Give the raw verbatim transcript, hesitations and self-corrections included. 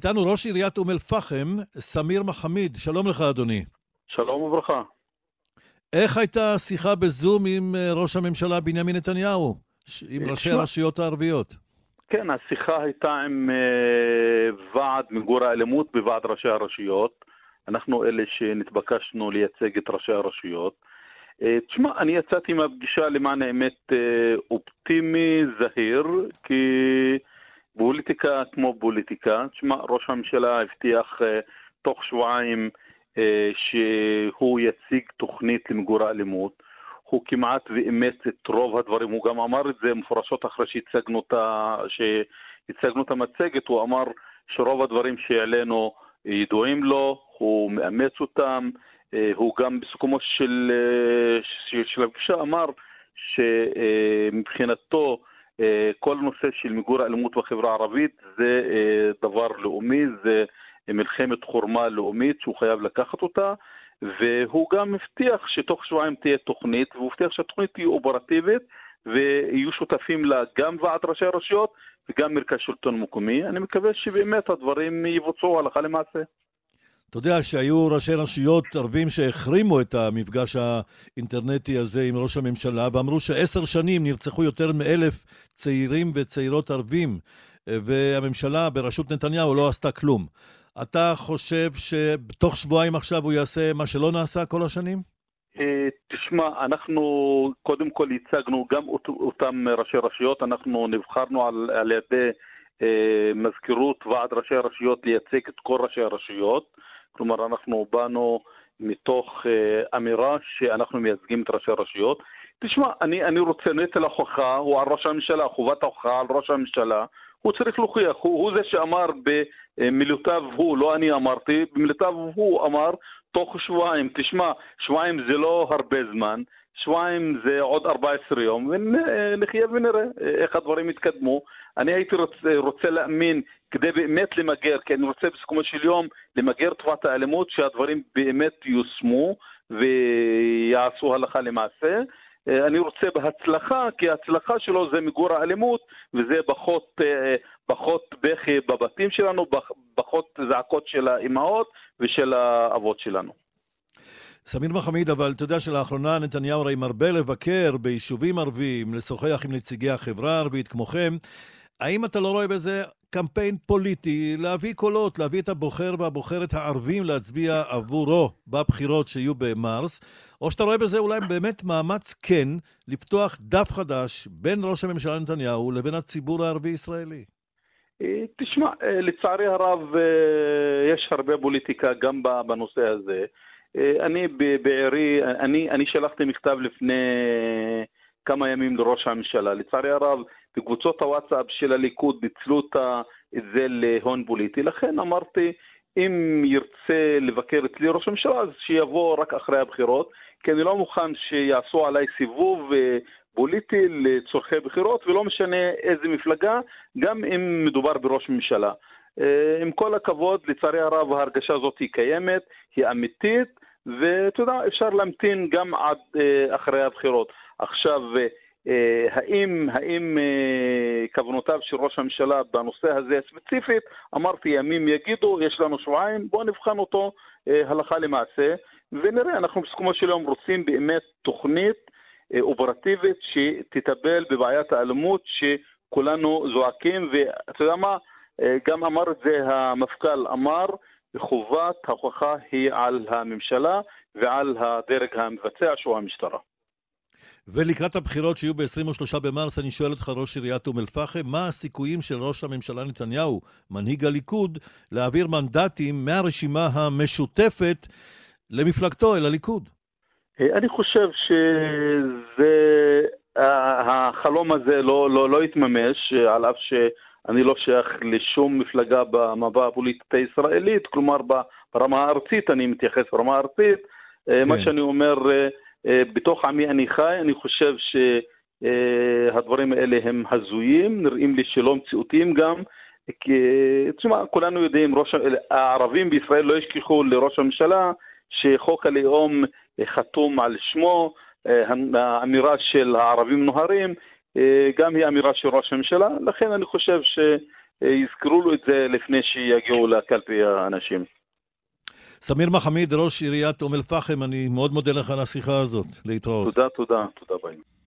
איתנו ראש עיריית אום אל-פחם, סמיר מחמיד. שלום לך, אדוני. שלום וברכה. איך הייתה השיחה בזום עם ראש הממשלה בנימין נתניהו, עם ראשי הרשויות הערביות? כן, השיחה הייתה עם uh, ועד מיגור האלימות בוועד ראשי הרשויות. אנחנו אלה שנתבקשנו לייצג את ראשי הרשויות. Uh, תשמע, אני יצאתי מהפגישה למען האמת uh, אופטימי, זהיר, כי פוליטיקה כמו פוליטיקה. תשמע, ראש הממשלה הבטיח uh, תוך שבועיים uh, שהוא יציג תוכנית למיגור האלימות. הוא כמעט ואימץ את רוב הדברים, הוא גם אמר את זה מפורשות אחרי שהצגנו את, שהצגנו את המצגת, הוא אמר שרוב הדברים שהעלינו ידועים לו, הוא מאמץ אותם, הוא גם בסיכומו של, של, של הפגישה אמר שמבחינתו כל נושא של מיגור האלימות בחברה הערבית זה דבר לאומי, זה מלחמת חורמה לאומית שהוא חייב לקחת אותה, והוא גם מבטיח שתוך שבועיים תהיה תוכנית, והוא מבטיח שהתוכנית תהיה אופרטיבית, ויהיו שותפים לה גם ועד ראשי הרשויות וגם מרכז שלטון מקומי. אני מקווה שבאמת הדברים יבוצעו הלכה למעשה. אתה יודע שהיו ראשי רשויות ערבים שהחרימו את המפגש האינטרנטי הזה עם ראש הממשלה, ואמרו שעשר שנים נרצחו יותר מאלף צעירים וצעירות ערבים, והממשלה בראשות נתניהו לא עשתה כלום. אתה חושב שבתוך שבועיים עכשיו הוא יעשה מה שלא נעשה כל השנים? תשמע, אנחנו קודם כל ייצגנו גם אותם ראשי רשויות, אנחנו נבחרנו על, על ידי אה, מזכירות ועד ראשי הרשויות לייצג את כל ראשי הרשויות, כלומר אנחנו באנו מתוך אה, אמירה שאנחנו מייצגים את ראשי הרשויות. תשמע, אני, אני רוצה נטל ההוכחה, הוא על ראש הממשלה, חובת ההוכחה על ראש הממשלה, הוא צריך להוכיח, הוא, הוא זה שאמר במילותיו הוא, לא אני אמרתי, במילותיו הוא אמר תוך שבועיים. תשמע, שבועיים זה לא הרבה זמן, שבועיים זה עוד ארבעה עשר יום, ונחיה ונראה איך הדברים יתקדמו. אני הייתי רוצה, רוצה להאמין כדי באמת למגר, כי אני רוצה בסיכומו של יום למגר תופעת האלימות, שהדברים באמת יושמו ויעשו הלכה למעשה. אני רוצה בהצלחה, כי ההצלחה שלו זה מיגור האלימות, וזה פחות, פחות בכי בבתים שלנו, פחות זעקות של האימהות ושל האבות שלנו. סמיר מחמיד, אבל אתה יודע שלאחרונה נתניהו הרי מרבה לבקר ביישובים ערביים, לשוחח עם נציגי החברה הערבית כמוכם. האם אתה לא רואה בזה קמפיין פוליטי, להביא קולות, להביא את הבוחר והבוחרת הערבים להצביע עבורו בבחירות שיהיו במרס, או שאתה רואה בזה אולי באמת מאמץ כן לפתוח דף חדש בין ראש הממשלה נתניהו לבין הציבור הערבי-ישראלי? תשמע, לצערי הרב יש הרבה פוליטיקה גם בנושא הזה. אני בעירי, אני, אני שלחתי מכתב לפני כמה ימים לראש הממשלה. לצערי הרב, בקבוצות הוואטסאפ של הליכוד ניצלו את זה להון פוליטי. לכן אמרתי, אם ירצה לבקר אצלי ראש הממשלה, אז שיבוא רק אחרי הבחירות, כי אני לא מוכן שיעשו עליי סיבוב פוליטי לצורכי בחירות, ולא משנה איזה מפלגה, גם אם מדובר בראש ממשלה. עם כל הכבוד, לצערי הרב, ההרגשה הזאת היא קיימת, היא אמיתית, ואתה יודע, אפשר להמתין גם עד אחרי הבחירות. עכשיו, האם, האם כוונותיו של ראש הממשלה בנושא הזה ספציפית, אמרתי ימים יגידו, יש לנו שבועיים, בואו נבחן אותו הלכה למעשה, ונראה, אנחנו בסיכומו של יום רוצים באמת תוכנית אופרטיבית שתטפל בבעיית האלימות שכולנו זועקים, ואתה יודע מה, גם אמר את זה המפכ"ל, אמר, חובת ההוכחה היא על הממשלה ועל הדרג המבצע שהוא המשטרה. ולקראת הבחירות שיהיו ב-עשרים ושלושה במרס, אני שואל אותך ראש עיריית אום אל-פחם, מה הסיכויים של ראש הממשלה נתניהו, מנהיג הליכוד, להעביר מנדטים מהרשימה המשותפת למפלגתו, אל הליכוד? אני חושב שזה, החלום הזה לא, לא, לא יתממש, על אף שאני לא שייך לשום מפלגה במפה הפוליטית הישראלית, כלומר ברמה הארצית, אני מתייחס ברמה הארצית, כן. מה שאני אומר, בתוך עמי אני חי, אני חושב שהדברים האלה הם הזויים, נראים לי שלא מציאותיים גם, כי תשמע, כולנו יודעים, ראש, הערבים בישראל לא ישכחו לראש הממשלה, שחוק הלאום חתום על שמו, האמירה של הערבים נוהרים, גם היא אמירה של ראש הממשלה, לכן אני חושב יזכרו לו את זה לפני שיגיעו לקלפי האנשים. סמיר מחמיד, ראש עיריית אום אל פחם, אני מאוד מודה לך על השיחה הזאת. להתראות. תודה, תודה, תודה ביי.